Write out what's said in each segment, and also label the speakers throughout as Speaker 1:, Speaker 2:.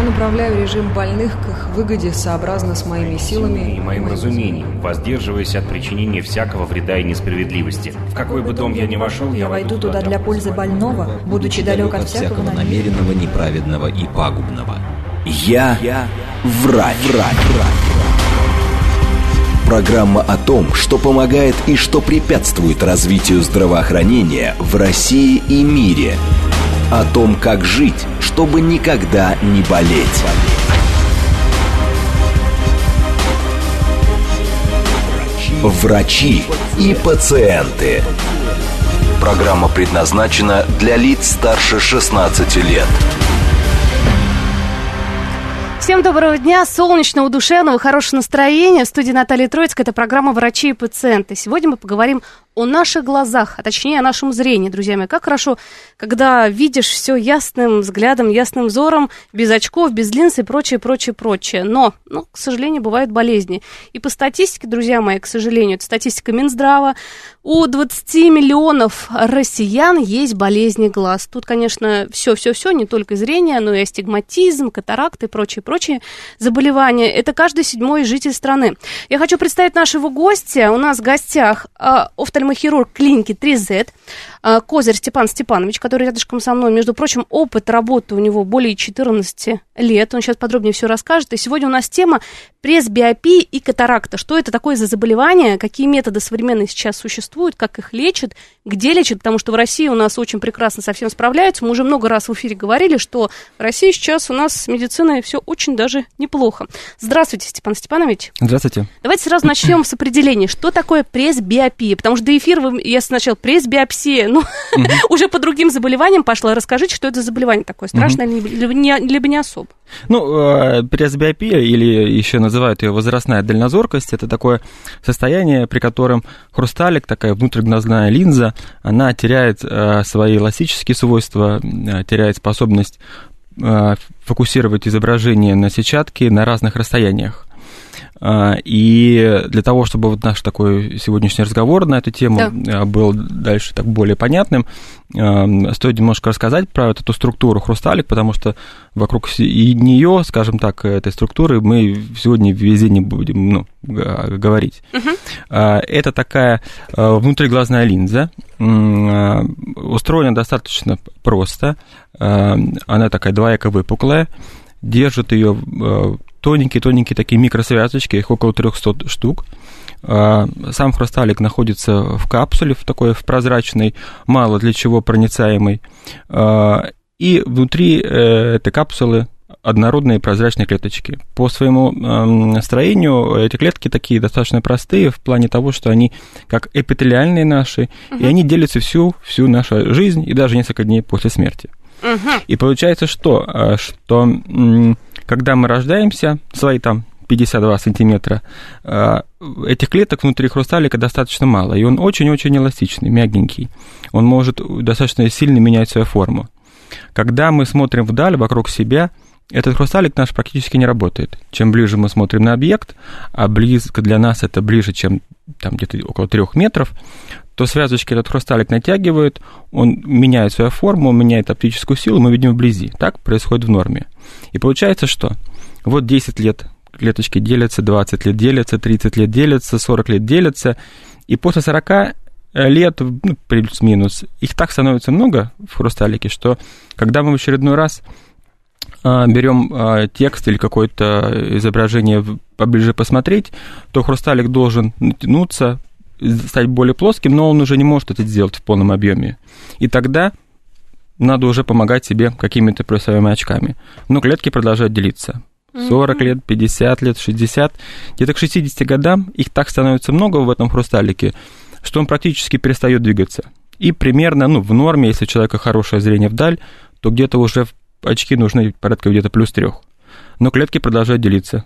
Speaker 1: направляю режим больных к их выгоде сообразно с моими силами
Speaker 2: и моим разумением, воздерживаясь от причинения всякого вреда и несправедливости. В какой бы дом я ни вошел,
Speaker 3: я войду туда для пользы больного, будучи далек от всякого
Speaker 4: намеренного, неправедного и пагубного. Я врач. Программа о том, что помогает и что препятствует развитию здравоохранения в России и мире. О том, как жить, чтобы никогда не болеть. Врачи и пациенты. Программа предназначена для лиц старше 16 лет.
Speaker 5: Всем доброго дня, солнечного, душевного, хорошего настроения. В студии Наталья Троицкая, это программа «Врачи и пациенты». Сегодня мы поговорим о наших глазах, а точнее о нашем зрении, друзья мои. Как хорошо, когда видишь все ясным взглядом, ясным взором, без очков, без линз и прочее. Но, к сожалению, бывают болезни. И по статистике, друзья мои, к сожалению, это статистика Минздрава, у 20 миллионов россиян есть болезни глаз. Тут, конечно, все, не только зрение, но и астигматизм, катаракты и прочие заболевания. Это каждый 7-й житель страны. Я хочу представить нашего гостя. У нас в гостях офтальмохирург клиники 3Z, Козырь Степан Степанович, который рядышком со мной. Между прочим, опыт работы у него более 14 лет. Он сейчас подробнее все расскажет. И сегодня у нас тема пресбиопия и катаракта. Что это такое за заболевание, какие методы современные сейчас существуют, как их лечат, где лечат, потому что в России у нас очень прекрасно со всем справляются. Мы уже много раз в эфире говорили, что в России сейчас у нас с медициной все очень даже неплохо. Здравствуйте, Степан Степанович.
Speaker 6: Здравствуйте.
Speaker 5: Давайте сразу начнем с определения, что такое пресбиопия, потому что до эфира я сначала пресбиопсия, уже по другим заболеваниям пошла. Расскажите, что это за заболевание такое, страшное либо не особо?
Speaker 6: Пресбиопия, или еще называют ее возрастная дальнозоркость, это такое состояние, при котором хрусталик, такая внутриглазная линза, она теряет свои эластические свойства, теряет способность фокусировать изображение на сетчатке на разных расстояниях. И для того, чтобы вот наш такой сегодняшний разговор на эту тему был дальше так более понятным, стоит немножко рассказать про эту структуру хрусталик, потому что вокруг нее, скажем так, этой структуры мы сегодня везде не будем говорить. Это такая внутриглазная линза, устроена достаточно просто, она такая двояко выпуклая, держит ее тоненькие такие микросвязочки, их около 300 штук. Сам хрусталик находится в капсуле, в прозрачной, мало для чего проницаемой. И внутри этой капсулы однородные прозрачные клеточки. По своему строению эти клетки такие достаточно простые в плане того, что они как эпителиальные наши, и они делятся всю нашу жизнь и даже несколько дней после смерти. И получается, что когда мы рождаемся, свои там 52 сантиметра, этих клеток внутри хрусталика достаточно мало, и он очень-очень эластичный, мягенький. Он может достаточно сильно менять свою форму. Когда мы смотрим вдаль, вокруг себя, этот хрусталик наш практически не работает. Чем ближе мы смотрим на объект, а близко для нас это ближе, чем там где-то около 3 метров, то связочки этот хрусталик натягивает, он меняет свою форму, он меняет оптическую силу, мы видим вблизи. Так происходит в норме. И получается, что вот 10 лет клеточки делятся, 20 лет делятся, 30 лет делятся, 40 лет делятся, и после 40 лет, плюс-минус, их так становится много в хрусталике, что когда мы в очередной раз берем текст или какое-то изображение поближе посмотреть, то хрусталик должен натянуться, стать более плоским, но он уже не может это сделать в полном объеме. И тогда надо уже помогать себе какими-то плюсовыми очками. Но клетки продолжают делиться. 40 лет, 50 лет, 60. Где-то к 60 годам их так становится много в этом хрусталике, что он практически перестает двигаться. И примерно, в норме, если у человека хорошее зрение вдаль, то где-то уже очки нужны порядка где-то +3. Но клетки продолжают делиться.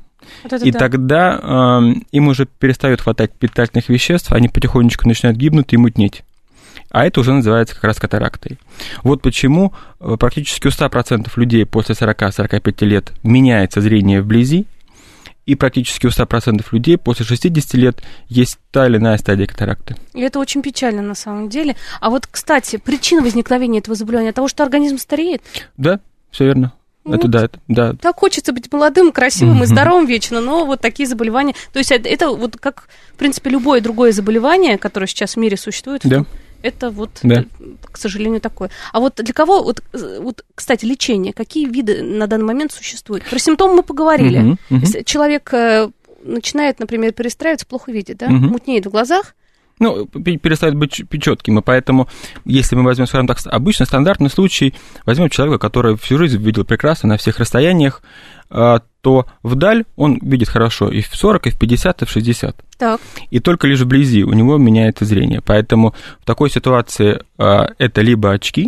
Speaker 6: Тогда им уже перестает хватать питательных веществ, они потихонечку начинают гибнуть и мутнеть. А это уже называется как раз катарактой. Вот почему практически у 100% людей после 40-45 лет меняется зрение вблизи, и практически у 100% людей после 60 лет есть та или иная стадия катаракты.
Speaker 5: И это очень печально на самом деле. А вот, кстати, причина возникновения этого заболевания от того, что организм стареет?
Speaker 6: Да, все верно. Это
Speaker 5: Вот.
Speaker 6: да.
Speaker 5: Так хочется быть молодым, красивым и здоровым вечно, но вот такие заболевания. То есть это вот как, в принципе, любое другое заболевание, которое сейчас в мире существует,
Speaker 6: Да.
Speaker 5: это вот,
Speaker 6: Да.
Speaker 5: к сожалению, такое. А вот для кого, вот, кстати, лечение, какие виды на данный момент существуют? Про симптомы мы поговорили. Если человек начинает, например, перестраиваться, плохо видит, да? Мутнеет в глазах.
Speaker 6: Ну, перестает быть четким, и поэтому, если мы возьмем, скажем так, обычно стандартный случай, возьмем человека, который всю жизнь видел прекрасно на всех расстояниях, то вдаль он видит хорошо и в 40, и в 50, и в 60.
Speaker 5: Так.
Speaker 6: И только лишь вблизи у него меняется зрение. Поэтому в такой ситуации это либо очки,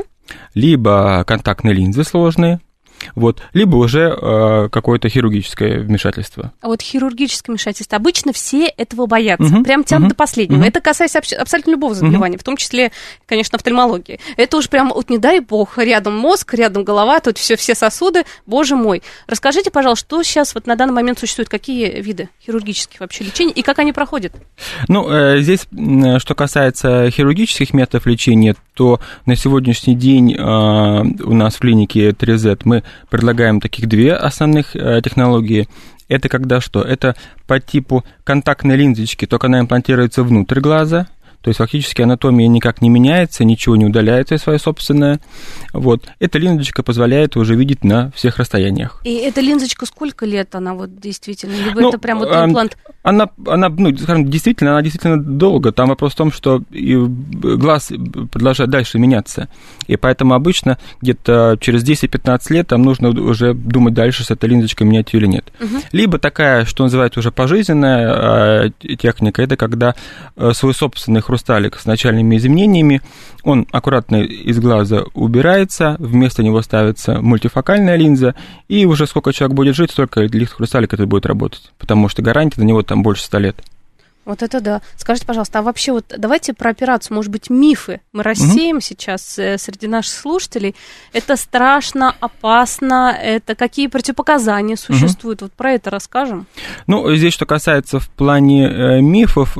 Speaker 6: либо контактные линзы сложные, вот, либо уже какое-то хирургическое вмешательство.
Speaker 5: А вот хирургическое вмешательство, обычно все этого боятся, прям тянут до последнего. Это касается абсолютно любого заболевания, в том числе, конечно, офтальмологии. Это уж прям, вот не дай бог, рядом мозг, рядом голова, тут все сосуды, боже мой. Расскажите, пожалуйста, что сейчас вот на данный момент существует, какие виды хирургических вообще лечений и как они проходят?
Speaker 6: Ну, здесь, что касается хирургических методов лечения, то на сегодняшний день у нас в клинике 3Z мы предлагаем таких две основных технологии. Это когда что? Это по типу контактной линзочки, только она имплантируется внутрь глаза, то есть фактически анатомия никак не меняется, ничего не удаляется своё собственное. Вот. Эта линзочка позволяет уже видеть на всех расстояниях.
Speaker 5: И эта линзочка сколько лет она вот действительно? Либо это прям вот имплант?
Speaker 6: Она, ну, скажем, действительно долго. Там вопрос в том, что глаз продолжает дальше меняться. И поэтому обычно где-то через 10-15 лет там нужно уже думать дальше, с этой линзочкой менять ее или нет. Либо такая, что называется уже пожизненная техника, это когда свой собственный хрусталик с начальными изменениями, он аккуратно из глаза убирается, вместо него ставится мультифокальная линза, и уже сколько человек будет жить, столько хрусталик этот будет работать, потому что гарантия на него там больше 100 лет.
Speaker 5: Вот это да. Скажите, пожалуйста, а вообще вот давайте про операцию, может быть, мифы мы рассеем сейчас среди наших слушателей. Это страшно, опасно, это какие противопоказания существуют? Вот про это расскажем. Ну,
Speaker 6: здесь, что касается в плане мифов,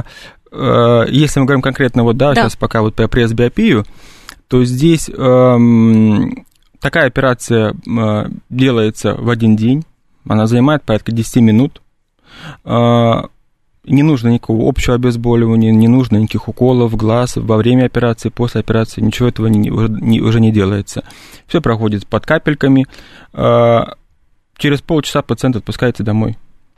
Speaker 6: если мы говорим конкретно, вот, да, сейчас пока вот про пресс-биопию, то здесь такая операция делается в один день, она занимает порядка 10 минут, не нужно никакого общего обезболивания, не нужно никаких уколов в глаз во время операции, после операции, ничего этого уже не делается. Все проходит под капельками, через полчаса пациент отпускается домой.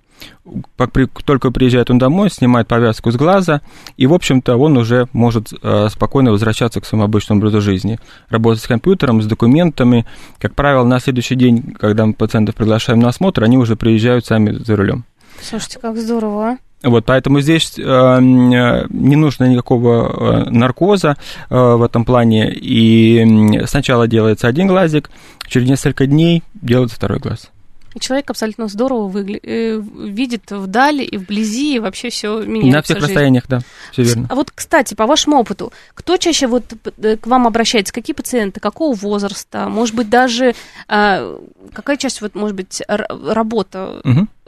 Speaker 6: Только приезжает он домой, снимает повязку с глаза, и, в общем-то, он уже может спокойно возвращаться к своему обычному образу жизни. Работать с компьютером, с документами. Как правило, на следующий день, когда мы пациентов приглашаем на осмотр, они уже приезжают сами за рулем.
Speaker 5: Слушайте, как здорово, а?
Speaker 6: Вот, поэтому здесь не нужно никакого наркоза в этом плане, и сначала делается один глазик, через несколько дней делается второй глаз.
Speaker 5: И человек абсолютно здорово видит вдали и вблизи, и вообще все меняется.
Speaker 6: На всех расстояниях, да, все верно.
Speaker 5: А вот, кстати, по вашему опыту, кто чаще вот к вам обращается? Какие пациенты, какого возраста? Может быть, даже какая часть, вот, может быть, работа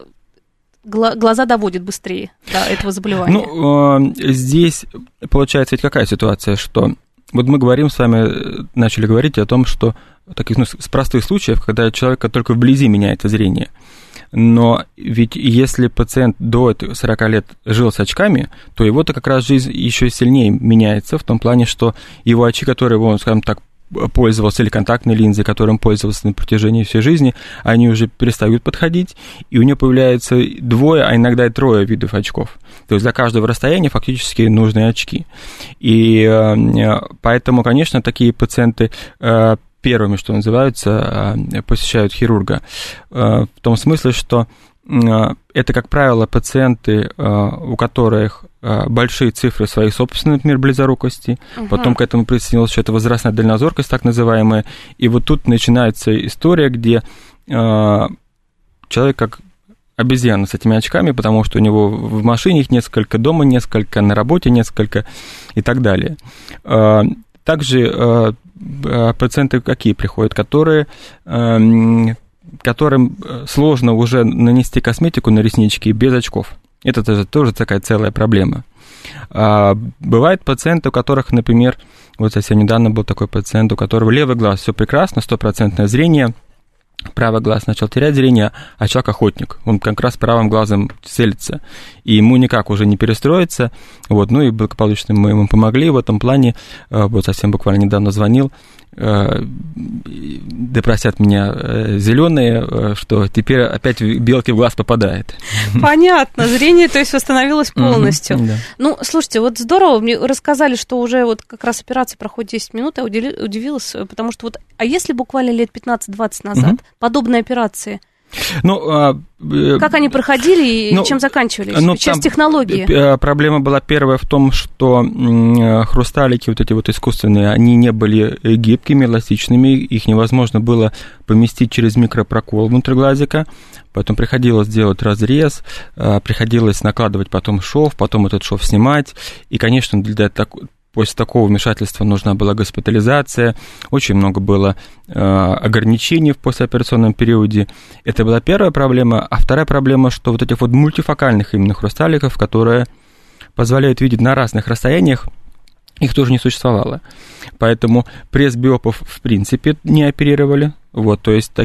Speaker 5: глаза доводит быстрее до этого заболевания?
Speaker 6: Ну, здесь получается ведь какая ситуация, что вот мы говорим с вами, начали говорить о том, что таких, с простых случаев, когда человека только вблизи меняется зрение. Но ведь если пациент до 40 лет жил с очками, то его-то как раз жизнь еще сильнее меняется в том плане, что его очки, которые он, скажем так, пользовался, или контактной линзой, которой он пользовался на протяжении всей жизни, они уже перестают подходить, и у него появляется 2, а иногда и 3 видов очков. То есть для каждого расстояния фактически нужны очки. И поэтому, конечно, такие пациенты первыми, что называется, посещают хирурга. В том смысле, что это, как правило, пациенты, у которых большие цифры своей собственной, например, близорукости, потом к этому присоединилась еще эта возрастная дальнозоркость, так называемая, и вот тут начинается история, где человек как обезьяна с этими очками, потому что у него в машине их несколько, дома несколько, на работе несколько и так далее. Также пациенты какие приходят, которым сложно уже нанести косметику на реснички без очков. Это тоже такая целая проблема. Бывают пациенты, у которых, например, вот совсем недавно был такой пациент, у которого левый глаз все прекрасно, 100% зрение, правый глаз начал терять зрение, а человек охотник, он как раз правым глазом целится, и ему никак уже не перестроиться, вот, ну и благополучно мы ему помогли в этом плане, вот совсем буквально недавно звонил, да простят меня зеленые, что теперь опять белки в глаз попадает.
Speaker 5: Понятно, зрение, то есть, восстановилось полностью.
Speaker 6: Да.
Speaker 5: Ну, слушайте, вот здорово, мне рассказали, что уже вот как раз операция проходит 10 минут, я удивилась, потому что вот, а если буквально лет 15-20 назад подобные операции,
Speaker 6: ну,
Speaker 5: как они проходили и чем заканчивались? Через технологии.
Speaker 6: Проблема была первая в том, что хрусталики вот эти вот искусственные, они не были гибкими, эластичными, их невозможно было поместить через микропрокол внутрь глазика, потом приходилось делать разрез, приходилось накладывать потом шов, потом этот шов снимать, и, конечно, после такого вмешательства нужна была госпитализация, очень много было ограничений в послеоперационном периоде. Это была первая проблема. А вторая проблема, что вот этих вот мультифокальных именно хрусталиков, которые позволяют видеть на разных расстояниях, их тоже не существовало. Поэтому пресс-биопов в принципе не оперировали. Вот, то есть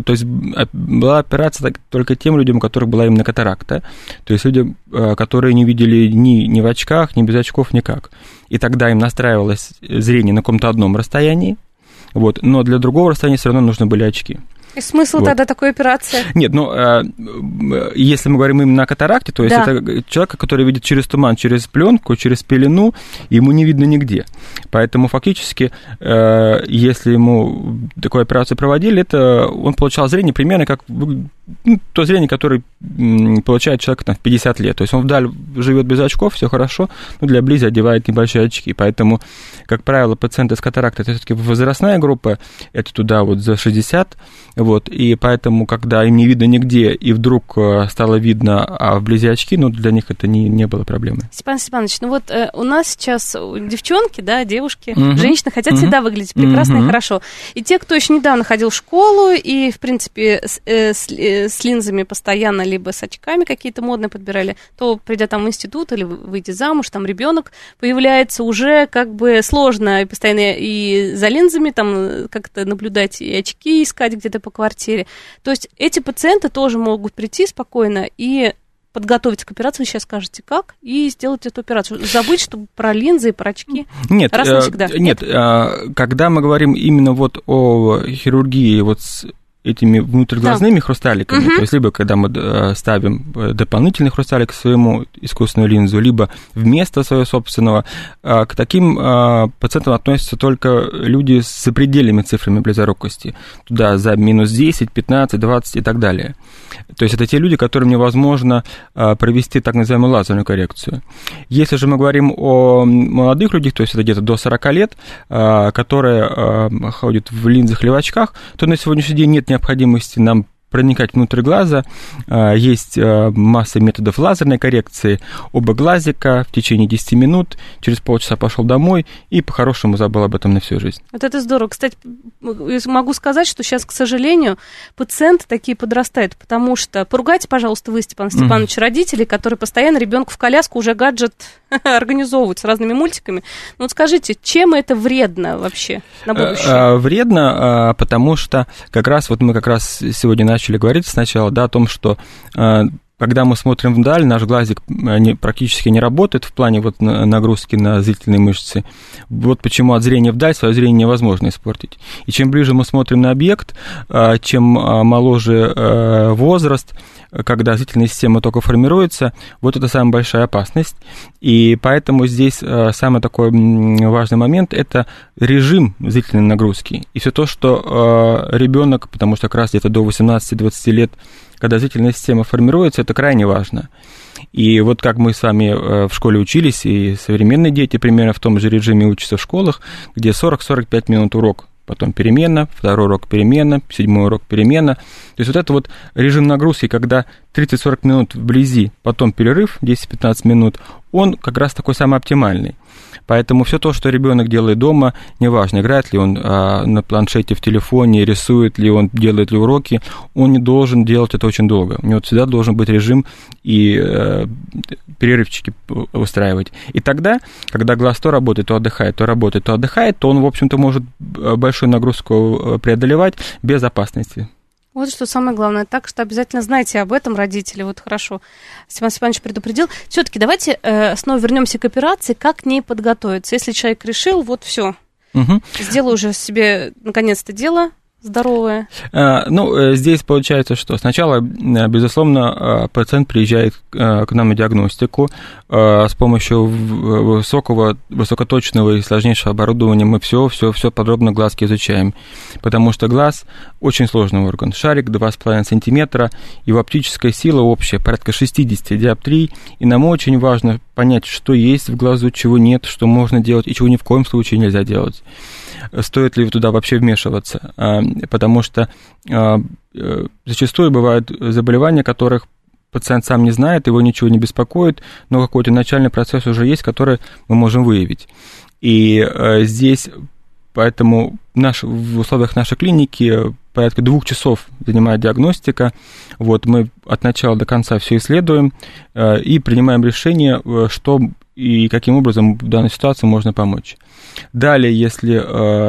Speaker 6: была операция только тем людям, у которых была именно катаракта, то есть людям, которые не видели ни в очках, ни без очков, никак. И тогда им настраивалось зрение на каком-то одном расстоянии, вот, но для другого расстояния все равно нужны были очки.
Speaker 5: И смысл тогда такой операции?
Speaker 6: Нет, ну, если мы говорим именно о катаракте, то есть это человек, который видит через туман, через пленку, через пелену, ему не видно нигде. Поэтому фактически, если ему такую операцию проводили, это он получал зрение примерно как то зрение, которое получает человек в 50 лет. То есть он вдаль живет без очков, все хорошо, но для близи одевает небольшие очки. Поэтому, как правило, пациенты с катарактой, это все-таки возрастная группа, это туда вот за 60, вот, и поэтому, когда им не видно нигде, и вдруг стало видно, а вблизи очки, ну, для них это не было проблемой.
Speaker 5: Степан Степанович, ну вот у нас сейчас девчонки, да, девушки, женщины хотят всегда выглядеть прекрасно и хорошо. И те, кто еще недавно ходил в школу и, в принципе, с линзами постоянно, либо с очками какие-то модные подбирали, то, придя там в институт или выйти замуж, там ребенок появляется, уже как бы сложно постоянно и за линзами там как-то наблюдать, и очки искать где-то по квартире. То есть эти пациенты тоже могут прийти спокойно и подготовиться к операции, вы сейчас скажете, как, и сделать эту операцию. Забыть, чтобы про линзы и про очки.
Speaker 6: Нет,
Speaker 5: раз навсегда.
Speaker 6: Нет, когда мы говорим именно вот о хирургии вот с этими внутриглазными хрусталиками, то есть либо когда мы ставим дополнительный хрусталик к своему искусственную линзу, либо вместо своего собственного, к таким пациентам относятся только люди с запредельными цифрами близорукости, туда за минус 10, 15, 20 и так далее. То есть это те люди, которым невозможно провести так называемую лазерную коррекцию. Если же мы говорим о молодых людях, то есть это где-то до 40 лет, которые ходят в линзах или в очках, то на сегодняшний день нет необходимости нам проникать внутрь глаза. Есть масса методов лазерной коррекции. Оба глазика в течение 10 минут, через полчаса пошел домой и по-хорошему забыл об этом на всю жизнь.
Speaker 5: Вот это здорово. Кстати, могу сказать, что сейчас, к сожалению, пациенты такие подрастают, потому что, поругайте, пожалуйста, вы, Степан Степанович, родителей, которые постоянно ребенку в коляску уже гаджет организовывают с разными мультиками. Ну вот скажите, чем это вредно вообще на будущее?
Speaker 6: Вредно, потому что как раз вот мы сегодня начали говорить сначала, да, о том, что когда мы смотрим вдаль, наш глазик практически не работает в плане вот нагрузки на зрительные мышцы. Вот почему от зрения вдаль свое зрение невозможно испортить. И чем ближе мы смотрим на объект, чем моложе возраст, когда зрительная система только формируется, вот это самая большая опасность. И поэтому здесь самый такой важный момент – это режим зрительной нагрузки. И все то, что ребенок, потому что как раз где-то до 18-20 лет, когда зрительная система формируется, это крайне важно. И вот как мы с вами в школе учились, и современные дети примерно в том же режиме учатся в школах, где 40-45 минут урок, потом перемена, второй урок перемена, седьмой урок перемена. То есть вот это вот режим нагрузки, когда 30-40 минут вблизи, потом перерыв 10-15 минут, он как раз такой самый оптимальный. Поэтому все то, что ребенок делает дома, неважно, играет ли он на планшете, в телефоне, рисует ли он, делает ли уроки, он не должен делать это очень долго. У него всегда должен быть режим и перерывчики устраивать. И тогда, когда глаз то работает, то отдыхает, то работает, то отдыхает, то он, в общем-то, может большую нагрузку преодолевать без опасности.
Speaker 5: Вот что самое главное. Так что обязательно знайте об этом, родители. Вот хорошо. Степан Степанович предупредил. Все-таки давайте снова вернемся к операции. Как к ней подготовиться? Если человек решил, вот все, сделаю уже себе наконец-то дело здоровое.
Speaker 6: Здесь получается, что сначала, безусловно, пациент приезжает к нам на диагностику. С помощью высокоточного и сложнейшего оборудования мы все подробно глазки изучаем. Потому что глаз очень сложный орган. Шарик 2,5 сантиметра, его оптическая сила общая порядка 60 диоптрий. И нам очень важно понять, что есть в глазу, чего нет, что можно делать и чего ни в коем случае нельзя делать. Стоит ли туда вообще вмешиваться? Потому что зачастую бывают заболевания, которых пациент сам не знает, его ничего не беспокоит, но какой-то начальный процесс уже есть, который мы можем выявить. И здесь, поэтому в условиях нашей клиники порядка 2 часов занимает диагностика. Вот, мы от начала до конца все исследуем и принимаем решение, что и каким образом в данной ситуации можно помочь. Далее, если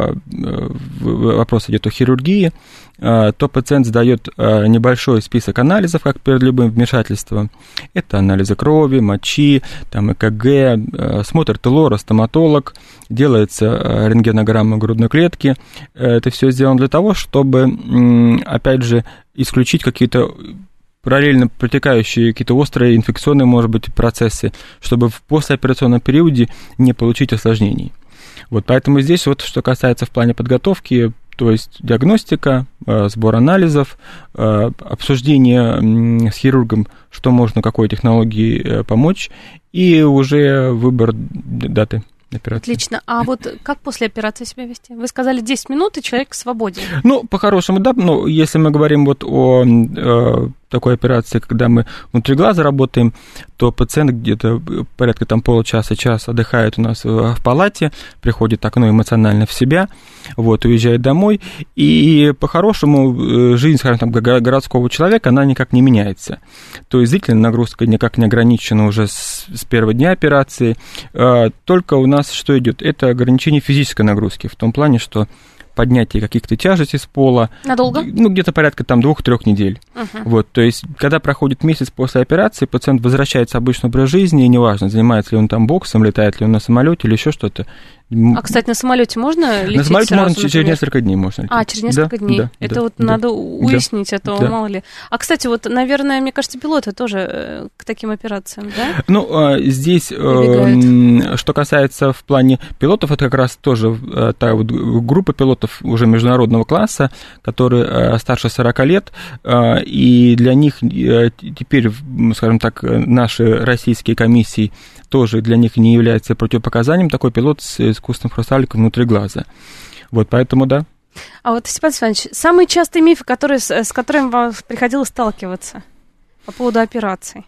Speaker 6: вопрос идет о хирургии, то пациент сдает небольшой список анализов, как перед любым вмешательством. Это анализы крови, мочи, там ЭКГ, смотр ТЛОРа, стоматолог, делается рентгенограмма грудной клетки. Это все сделано для того, чтобы, опять же, исключить какие-то параллельно протекающие какие-то острые инфекционные, может быть, процессы, чтобы в послеоперационном периоде не получить осложнений. Вот, поэтому здесь вот, что касается в плане подготовки, то есть диагностика, сбор анализов, обсуждение с хирургом, что можно, какой технологии помочь, и уже выбор даты операции.
Speaker 5: Отлично. А вот как после операции себя вести? Вы сказали 10 минут, и человек свободен.
Speaker 6: По-хорошему, да. Но если мы говорим вот о такой операции, когда мы внутри глаза работаем, то пациент где-то порядка получаса-час отдыхает у нас в палате, приходит эмоционально в себя, вот, уезжает домой, и по-хорошему жизнь, скажем так, городского человека, она никак не меняется. То есть зрительная нагрузка никак не ограничена уже с первого дня операции, только у нас что идет? Это ограничение физической нагрузки, в том плане, что поднятие каких-то тяжестей с пола.
Speaker 5: Надолго?
Speaker 6: Где-то порядка 2-3 недель. Вот, то есть, когда проходит месяц после операции, пациент возвращается в обычный образ жизни, и неважно, занимается ли он боксом, летает ли он на самолете или еще что-то.
Speaker 5: А, кстати, на самолете можно лететь?
Speaker 6: На самолете
Speaker 5: сразу,
Speaker 6: можно через несколько дней можно лететь.
Speaker 5: Через несколько дней. Это надо уяснить, а то мало ли. А, кстати, наверное, мне кажется, пилоты тоже к таким операциям, да?
Speaker 6: Здесь, что касается в плане пилотов, это как раз тоже та вот группа пилотов уже международного класса, которые старше 40 лет, и для них теперь, скажем так, наши российские комиссии тоже для них не является противопоказанием такой пилот с искусственным хрусталиком внутри глаза. Вот, поэтому да.
Speaker 5: А вот, Степан Степанович, самые частые мифы, с которыми вам приходилось сталкиваться по поводу операций?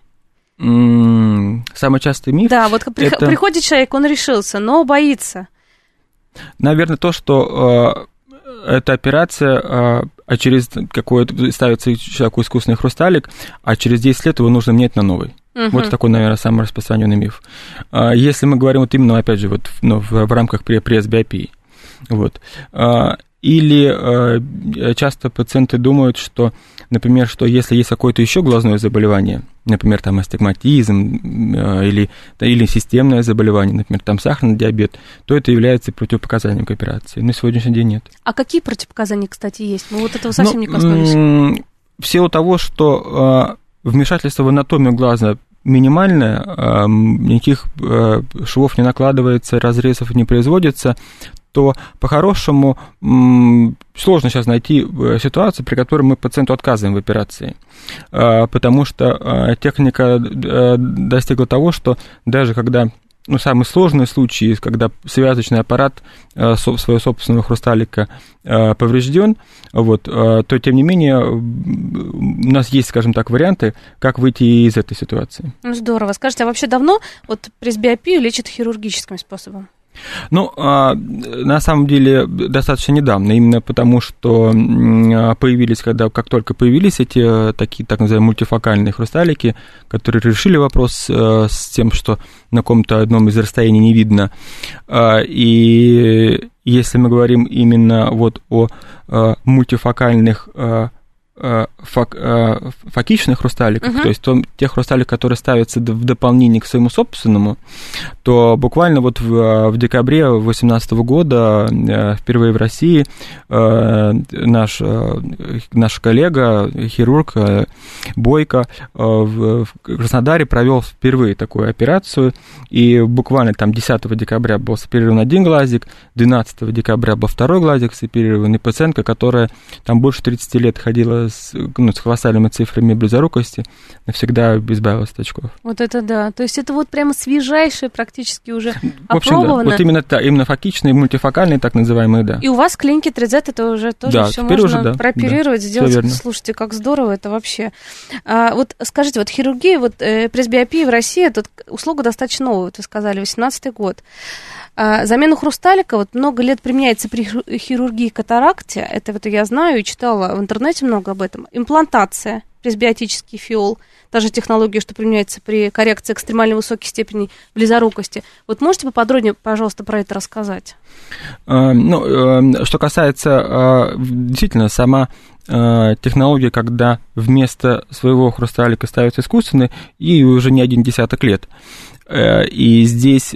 Speaker 6: Самый частый миф?
Speaker 5: Да, вот приходит человек, он решился, но боится.
Speaker 6: Наверное, то, что эта операция, ставится человеку искусственный хрусталик, а через 10 лет его нужно менять на новый. Вот такой, наверное, самый распространенный миф. Если мы говорим именно, опять же, в рамках пресс-биопии. Вот. Или часто пациенты думают, что, например, что если есть какое-то еще глазное заболевание, например, астигматизм или системное заболевание, например, сахарный диабет, то это является противопоказанием к операции. На сегодняшний день нет.
Speaker 5: А какие противопоказания, кстати, есть? Мы вот этого совсем не коснулись.
Speaker 6: В силу того, что вмешательство в анатомию глаза минимальное, никаких швов не накладывается, разрезов не производится, то по-хорошему сложно сейчас найти ситуацию, при которой мы пациенту отказываем в операции, потому что техника достигла того, что даже когда самый сложный случай, когда связочный аппарат своего собственного хрусталика поврежден, то, тем не менее, у нас есть, скажем так, варианты, как выйти из этой ситуации.
Speaker 5: Здорово. Скажите, а вообще давно пресс-биопию лечат хирургическим способом?
Speaker 6: На самом деле, достаточно недавно, именно потому, что появились, как только появились эти такие, так называемые, мультифокальные хрусталики, которые решили вопрос с тем, что на каком-то одном из расстояний не видно. И если мы говорим именно о мультифокальных фокичных хрусталиках, то есть тех хрусталиков, которые ставятся в дополнение к своему собственному, то буквально вот в декабре 2018 года впервые в России наш коллега, хирург Бойко в Краснодаре провел впервые такую операцию, и буквально там 10 декабря был соперирован один глазик, 12 декабря был второй глазик соперирован, и пациентка, которая там больше 30 лет ходила с колоссальными цифрами близорукости, навсегда избавилась от очков.
Speaker 5: Вот это да. То есть это вот прямо свежайшее, практически уже
Speaker 6: в общем,
Speaker 5: опробовано.
Speaker 6: Да. Вот именно фокичные, мультифокальные, так называемые, да.
Speaker 5: И у вас в клинике 3Z это уже тоже
Speaker 6: да,
Speaker 5: все можно
Speaker 6: уже, да,
Speaker 5: прооперировать,
Speaker 6: да,
Speaker 5: сделать. Слушайте, как здорово это вообще. Вот скажите, вот хирургия, вот пресбиопия в России, тут услуга достаточно новая, вот вы сказали, 18-й год. Замена хрусталика вот много лет применяется при хирургии катаракте, это вот я знаю и читала в интернете много об этом. Имплантация, пресбиотический фиол, та же технология, что применяется при коррекции экстремально высоких степеней близорукости. Вот можете поподробнее, пожалуйста, про это рассказать?
Speaker 6: Что касается действительно сама технология, когда вместо своего хрусталика ставится искусственный, и уже не один десяток лет. И здесь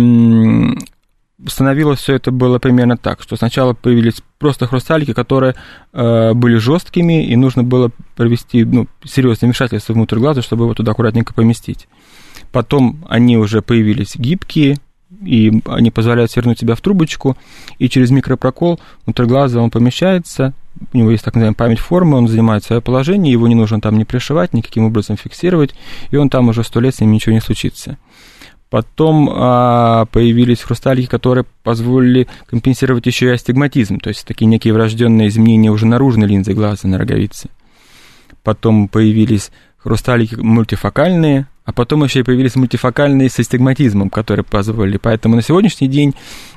Speaker 6: становилось все это было примерно так, что сначала появились просто хрусталики, которые были жесткими, и нужно было провести серьезное вмешательство внутрь глаза, чтобы его туда аккуратненько поместить. Потом они уже появились гибкие, и они позволяют свернуть себя в трубочку, и через микропрокол внутрь глаза он помещается, у него есть так называемая память формы, он занимает свое положение, его не нужно там ни пришивать, никаким образом фиксировать, и он там уже 100 лет, с ним ничего не случится. Потом появились хрусталики, которые позволили компенсировать еще и астигматизм, то есть такие некие врожденные изменения уже наружной линзы глаза на роговице. Потом появились хрусталики мультифокальные, а потом еще и появились мультифокальные с астигматизмом, которые позволили. Поэтому на сегодняшний день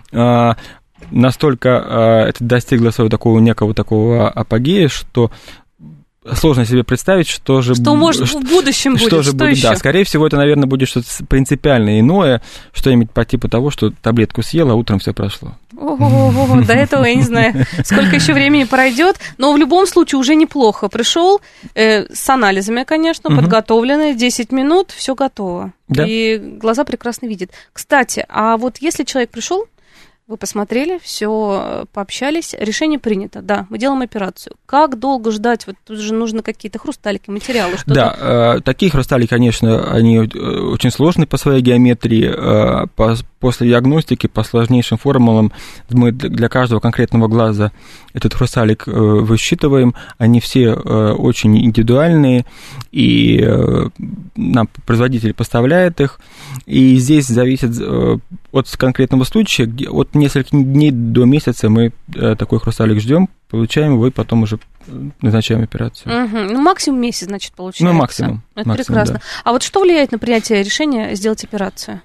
Speaker 6: настолько это достигло своего такого некого такого апогея, что сложно себе представить, что может
Speaker 5: в будущем будет, что еще?
Speaker 6: Да, скорее всего, это, наверное, будет что-то принципиально иное, что-нибудь по типу того, что таблетку съел, а утром все прошло.
Speaker 5: Ого, до этого я не знаю, сколько еще времени пройдет, но в любом случае уже неплохо. Пришел с анализами, конечно, подготовленный, 10 минут, все готово. Да. И глаза прекрасно видят. Кстати, а вот если человек пришел, вы посмотрели, все, пообщались, решение принято, да, мы делаем операцию. Как долго ждать? Вот тут же нужны какие-то хрусталики, материалы, что-то.
Speaker 6: Да, такие хрусталики, конечно, они очень сложны по своей геометрии. После диагностики, по сложнейшим формулам, мы для каждого конкретного глаза этот хрусталик высчитываем. Они все очень индивидуальные, и нам производитель поставляет их. И здесь зависит от конкретного случая, от нескольких дней до месяца мы такой хрусталик ждем, получаем его и потом уже назначаем операцию.
Speaker 5: Угу. Максимум месяц, значит, получается.
Speaker 6: Максимум.
Speaker 5: Это
Speaker 6: максимум,
Speaker 5: прекрасно. Да. А вот что влияет на принятие решения сделать операцию?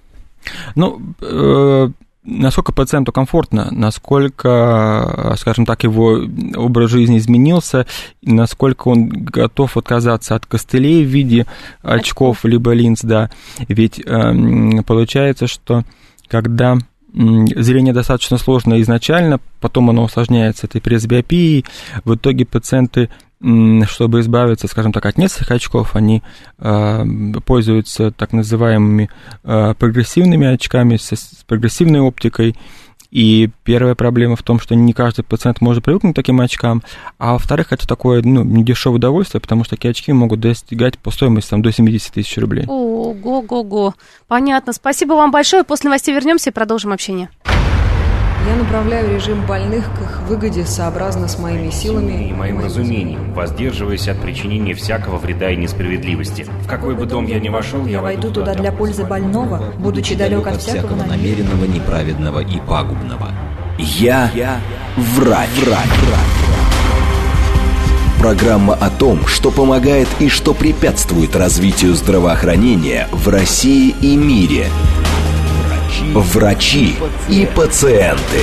Speaker 6: Насколько пациенту комфортно, насколько, скажем так, его образ жизни изменился, насколько он готов отказаться от костылей в виде очков либо линз, да. Ведь получается, что когда зрение достаточно сложно изначально, потом оно усложняется этой пресбиопией, в итоге пациенты, чтобы избавиться, скажем так, от нескольких очков, они пользуются так называемыми прогрессивными очками, с прогрессивной оптикой. И первая проблема в том, что не каждый пациент может привыкнуть к таким очкам, а во-вторых, это такое недешевое удовольствие, потому что такие очки могут достигать по стоимости до 70 тысяч рублей.
Speaker 5: Ого-го-го. Понятно. Спасибо вам большое. После новостей вернемся и продолжим общение.
Speaker 1: Я направляю режим больных к их выгоде сообразно с моими силами
Speaker 2: и моим разумением, воздерживаясь от причинения всякого вреда и несправедливости. В какой бы дом я ни вошел,
Speaker 3: я войду туда для пользы больного, будучи далек от всякого
Speaker 4: намеренного, неправедного и пагубного. Я врач. Программа о том, что помогает и что препятствует развитию здравоохранения в России и мире. Врачи и пациенты.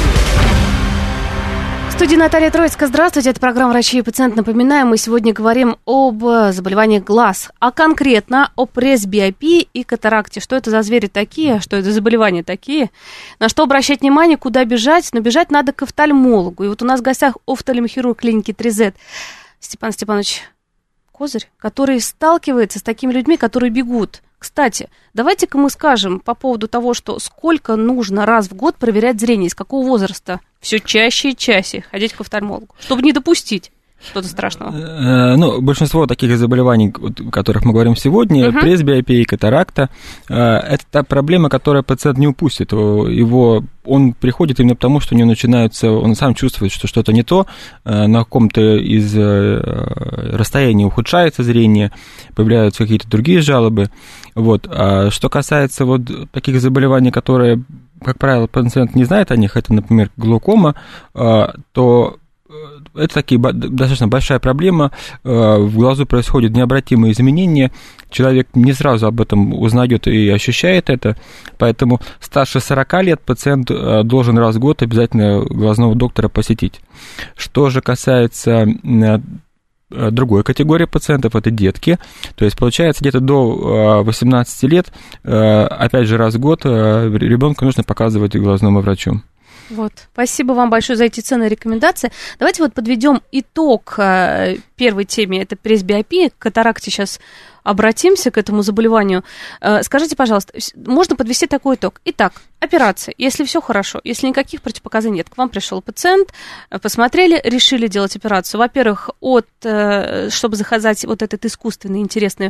Speaker 5: В студии Наталья Троицкая. Здравствуйте, это программа «Врачи и пациенты». Напоминаем, мы сегодня говорим об заболеваниях глаз, а конкретно о пресбиопии и катаракте. Что это за звери такие, что это за заболевания такие, на что обращать внимание, куда бежать. Но бежать надо к офтальмологу. И вот у нас в гостях офтальмохирург клиники 3Z Степан Степанович Козырь, который сталкивается с такими людьми, которые бегут. Кстати, давайте-ка мы скажем по поводу того, что сколько нужно раз в год проверять зрение, из какого возраста все чаще и чаще ходить к офтальмологу, чтобы не допустить что-то страшного.
Speaker 6: Большинство таких заболеваний, о которых мы говорим сегодня, пресбиопия, катаракта, это та проблема, которую пациент не упустит. Он приходит именно потому, что у него начинаются, он сам чувствует, что что-то не то, на каком-то из расстояний ухудшается зрение, появляются какие-то другие жалобы. А что касается таких заболеваний, которые, как правило, пациент не знает о них, это, например, глаукома, то это достаточно большая проблема, в глазу происходят необратимые изменения, человек не сразу об этом узнает и ощущает это, поэтому старше 40 лет пациент должен раз в год обязательно глазного доктора посетить. Что же касается другой категории пациентов, это детки, то есть получается где-то до 18 лет, опять же раз в год ребенку нужно показывать глазному врачу.
Speaker 5: Спасибо вам большое за эти ценные рекомендации. Давайте подведем итог первой теме, это пресбиопия, к катаракте сейчас обратимся, к этому заболеванию. Скажите, пожалуйста, можно подвести такой итог? Итак, операция, если все хорошо, если никаких противопоказаний нет, к вам пришел пациент, посмотрели, решили делать операцию. Во-первых, чтобы заказать этот искусственный, интересный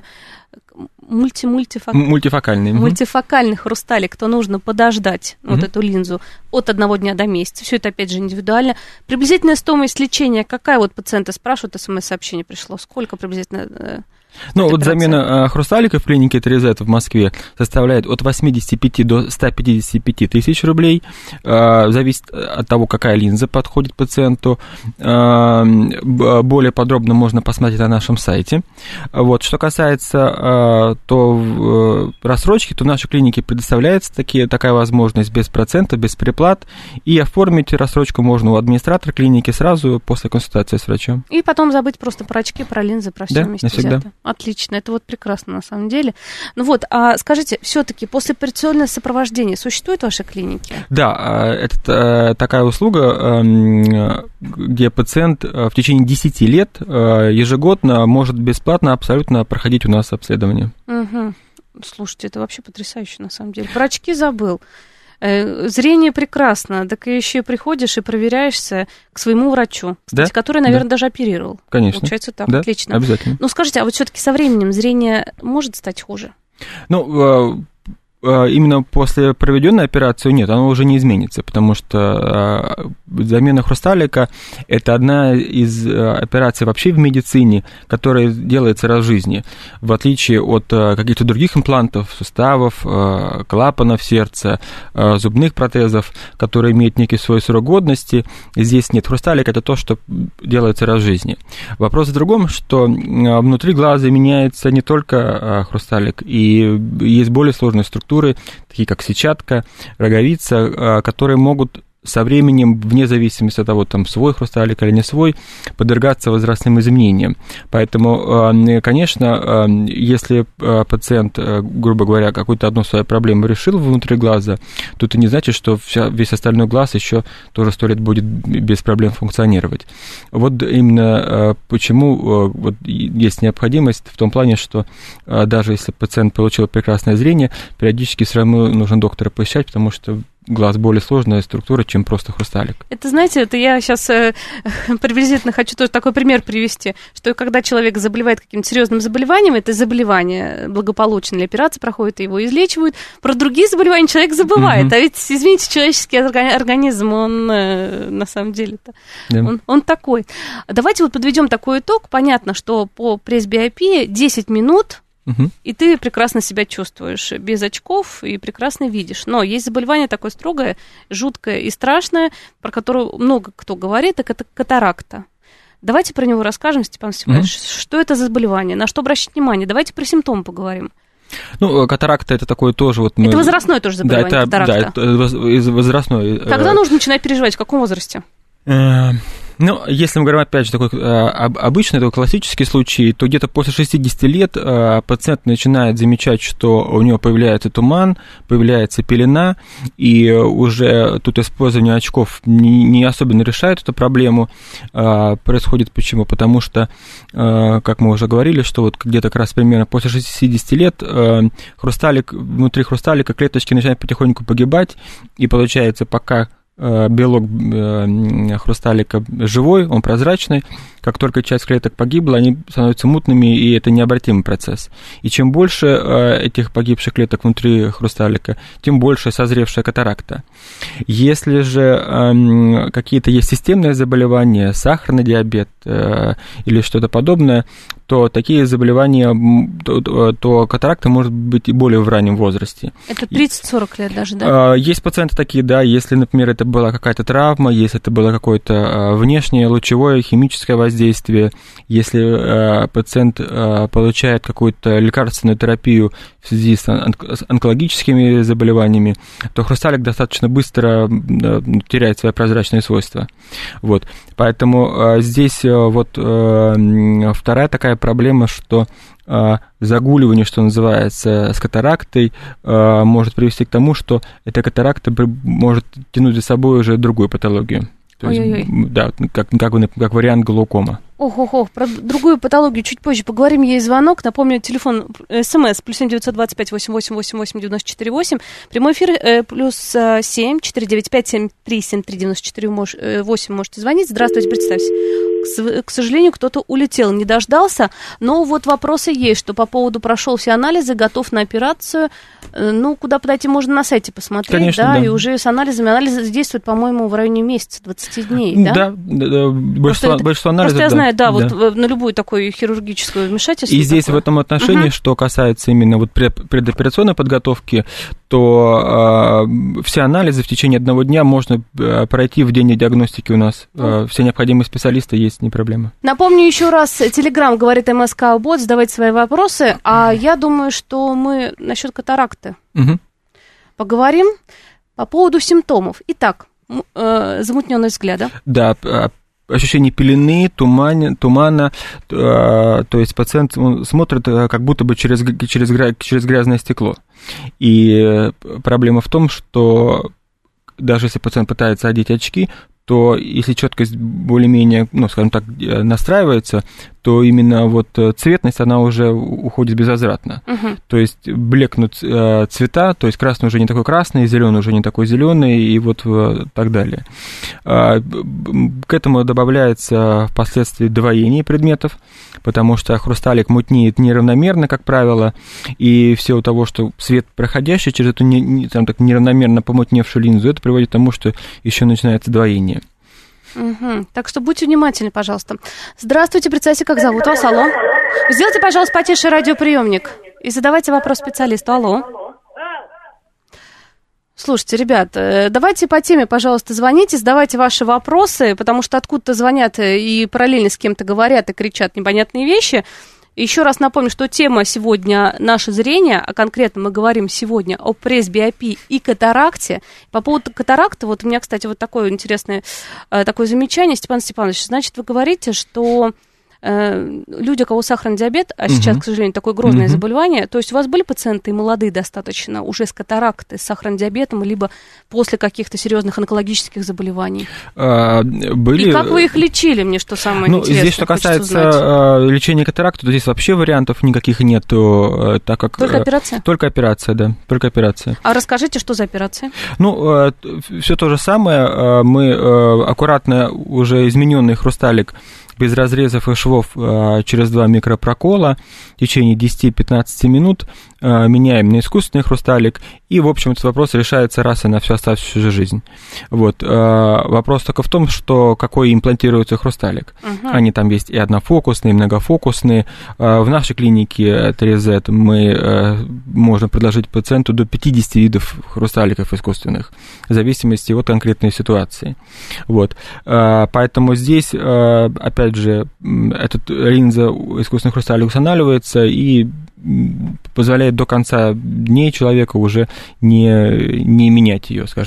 Speaker 5: мультифокальный хрусталик, то нужно подождать эту линзу от 1 дня до месяца. Все это, опять же, индивидуально. Приблизительная стоимость лечения какая? Пациенты спрашивают, СМС-сообщение пришло. Сколько приблизительно?
Speaker 6: Замена хрусталика в клинике Трезет в Москве составляет от 85 до 155 тысяч рублей. Зависит от того, какая линза подходит пациенту. Более подробно можно посмотреть на нашем сайте. Что касается рассрочки, то в нашей клинике предоставляется такая возможность без процентов, без переплат. И оформить рассрочку можно у администратора клиники сразу после консультации с врачом.
Speaker 5: И потом забыть просто про очки, про линзы, про все вместе взято. Отлично, это прекрасно на самом деле. А скажите, все-таки послеоперационное сопровождение существует в вашей клинике? Да,
Speaker 6: это такая услуга, где пациент в течение 10 лет ежегодно может бесплатно абсолютно проходить у нас обследование.
Speaker 5: Слушайте, это вообще потрясающе на самом деле. Про очки забыл. Зрение прекрасно, так еще и приходишь и проверяешься к своему врачу, кстати, который, наверное, даже оперировал.
Speaker 6: Конечно.
Speaker 5: Получается так, отлично.
Speaker 6: Обязательно.
Speaker 5: Скажите, все-таки со временем зрение может стать хуже?
Speaker 6: Именно после проведенной операции нет, оно уже не изменится, потому что замена хрусталика – это одна из операций вообще в медицине, которая делается раз в жизни, в отличие от каких-то других имплантов, суставов, клапанов сердца, зубных протезов, которые имеют некий свой срок годности. Здесь нет, хрусталик – это то, что делается раз в жизни. Вопрос в другом, что внутри глаза меняется не только хрусталик, и есть более сложные структуры, такие как сетчатка, роговица, которые могут со временем, вне зависимости от того, свой хрусталик или не свой, подвергаться возрастным изменениям. Поэтому, конечно, если пациент, грубо говоря, какую-то одну свою проблему решил внутри глаза, то это не значит, что весь остальной глаз еще тоже 100 лет будет без проблем функционировать. Именно почему есть необходимость в том плане, что даже если пациент получил прекрасное зрение, периодически все равно нужно доктора посещать, потому что глаз более сложная структура, чем просто хрусталик.
Speaker 5: Это, знаете, я сейчас приблизительно хочу тоже такой пример привести, что когда человек заболевает каким-то серьезным заболеванием, это заболевание благополучно, или операция проходит, его излечивают, про другие заболевания человек забывает. А ведь, извините, человеческий организм, он на самом деле-то, он такой. Давайте подведем такой итог. Понятно, что по пресбиопии 10 минут, и ты прекрасно себя чувствуешь без очков и прекрасно видишь. Но есть заболевание такое строгое, жуткое и страшное, про которое много кто говорит, это катаракта. Давайте про него расскажем, Степан Степанович. Что это за заболевание, на что обращать внимание? Давайте про симптомы поговорим.
Speaker 6: Катаракта это такое тоже
Speaker 5: это возрастное тоже заболевание, катаракта.
Speaker 6: Да, это возрастное.
Speaker 5: Когда нужно начинать переживать, в каком возрасте?
Speaker 6: Ну, если мы говорим, опять же, такой обычный, такой классический случай, то где-то после 60 лет пациент начинает замечать, что у него появляется туман, появляется пелена, и уже тут использование очков не особенно решает эту проблему. Происходит почему? Потому что, как мы уже говорили, что вот где-то как раз примерно после 60 лет внутри хрусталика клеточки начинают потихоньку погибать, и получается, пока белок хрусталика живой, он прозрачный. Как только часть клеток погибла, они становятся мутными, и это необратимый процесс. И чем больше этих погибших клеток внутри хрусталика, тем больше созревшая катаракта. Если же какие-то есть системные заболевания, сахарный диабет или что-то подобное, то такие заболевания, то катаракта может быть и более в раннем возрасте.
Speaker 5: Это 30-40 лет даже, да?
Speaker 6: Есть пациенты такие, да, если, например, это была какая-то травма, если это было какое-то внешнее лучевое, химическое воздействие, если пациент получает какую-то лекарственную терапию в связи с онкологическими заболеваниями, то хрусталик достаточно быстро теряет свои прозрачные свойства. Вот. Поэтому здесь вот вторая такая проблема, что загуливание, что называется, с катарактой, может привести к тому, что эта катаракта может тянуть за собой уже другую патологию. То есть, да, как вариант глаукома.
Speaker 5: Ох, про другую патологию чуть позже поговорим. Есть звонок. Напомню, телефон СМС +7 925 8888 94 8. Прямой эфир +7 495 73 73 94 8. Можете звонить. Здравствуйте, представьте. К сожалению, кто-то улетел, не дождался. Но вот вопросы есть, что по поводу прошел все анализы, готов на операцию. Ну, куда подойти, можно на сайте посмотреть. Конечно, да, и уже с анализами. Анализы действуют, по-моему, в районе месяца, 20 дней, да? Да,
Speaker 6: большинство анализов.
Speaker 5: Просто я знаю, да, вот на любую такую хирургическую вмешательство.
Speaker 6: И здесь в этом отношении, что касается именно вот предоперационной подготовки, то все анализы в течение одного дня можно пройти в день диагностики у нас. Все необходимые специалисты есть, не проблема.
Speaker 5: Напомню еще раз, Телеграм говорит МСК Бот, задавайте свои вопросы, а я думаю, что мы насчет катаракты поговорим по поводу симптомов. Итак, замутненность взгляда.
Speaker 6: Да, ощущение пелены, тумана, то есть пациент смотрит как будто бы через грязное стекло. И проблема в том, что даже если пациент пытается одеть очки, то если четкость более-менее, ну, скажем так, настраивается, то именно вот цветность, она уже уходит безвозвратно. То есть блекнут цвета, то есть красный уже не такой красный, зеленый уже не такой зеленый, и вот так далее. К этому добавляется впоследствии двоение предметов, потому что хрусталик мутнеет неравномерно, как правило, и в силу того, что свет, проходящий через эту неравномерно помутневшую линзу, это приводит к тому, что еще начинается двоение.
Speaker 5: Так что будьте внимательны, пожалуйста. Здравствуйте, представьте, как зовут вас? Алло. Сделайте, пожалуйста, потише радиоприемник и задавайте вопрос специалисту. Алло. Слушайте, ребят, давайте по теме, пожалуйста, звоните, задавайте ваши вопросы, потому что откуда-то звонят и параллельно с кем-то говорят и кричат непонятные вещи. Еще раз напомню, что тема сегодня «Наше зрение», а конкретно мы говорим сегодня о пресбиопии и катаракте. По поводу катаракты, вот у меня, кстати, вот такое интересное такое замечание, Степан Степанович, значит, вы говорите, что люди, у кого сахарный диабет, а сейчас, к сожалению, такое грозное заболевание, то есть у вас были пациенты молодые достаточно, уже с катарактой, с сахарным диабетом, либо после каких-то серьезных онкологических заболеваний?
Speaker 6: Были...
Speaker 5: И как вы их лечили, мне что самое интересное?
Speaker 6: Здесь, что касается лечения катаракты, то здесь вообще вариантов никаких нет, так как...
Speaker 5: Только операция?
Speaker 6: Только операция, да, только операция.
Speaker 5: А расскажите, что за операция?
Speaker 6: Ну, все то же самое, мы аккуратно уже измененный хрусталик без разрезов и швов через 2 микропрокола в течение 10-15 минут меняем на искусственный хрусталик, и, в общем, этот вопрос решается раз и на всю оставшуюся жизнь. Вот. Вопрос только в том, что какой имплантируется хрусталик. Они там есть и однофокусные, и многофокусные. В нашей клинике 3Z мы можем предложить пациенту до 50 видов хрусталиков искусственных, в зависимости от конкретной ситуации. Вот. Поэтому здесь, опять же, эта линза искусственный хрусталик устанавливается и позволяет до конца дней человека уже не менять ее, скажем так.